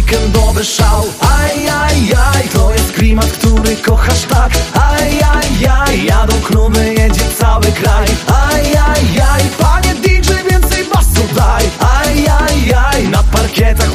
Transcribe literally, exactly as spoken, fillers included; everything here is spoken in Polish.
weekendowy szał. Aj, aj, aj, to jest klimat, który kochasz tak. Aj, aj, aj, jadą kluby, jedzie cały kraj. Aj, aj, aj, panie D J, więcej basu daj. Aj, aj, aj, na parkietach